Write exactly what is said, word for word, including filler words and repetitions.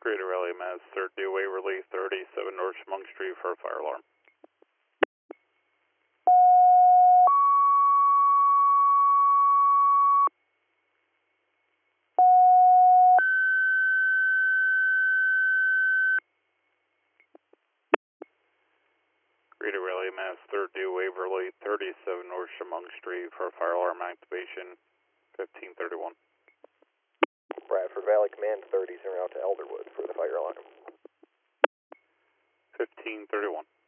Greater Rally Mass, third due Waverly, thirty-seven North Chemung Street for a fire alarm. Greater Rally Mass, third due Waverly, thirty-seven North Chemung Street for fire alarm activation, fifteen thirty-one. Bradford Valley Command thirties en route to Elderwood for the fire alarm. fifteen thirty-one.